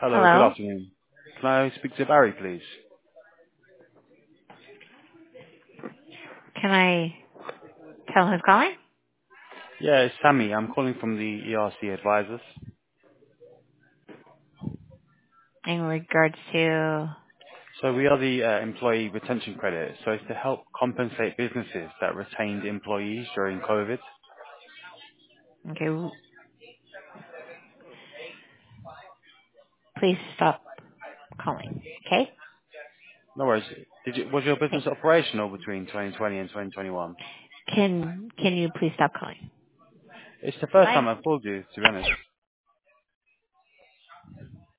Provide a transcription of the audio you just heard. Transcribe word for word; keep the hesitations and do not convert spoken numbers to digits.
Hello, good Hello. afternoon. Can I speak to Barry, please? Can I tell who's calling? Yeah, it's Sammy. I'm calling from the E R C Advisors. In regards to, So we are the uh, employee retention credit. So it's to help compensate businesses that retained employees during COVID. okay, w- please stop calling. Okay? No worries. Did you, was your business Thanks. operational between twenty twenty and twenty twenty-one? Can, can you please stop calling? It's the first Bye. time I've called you, to be honest.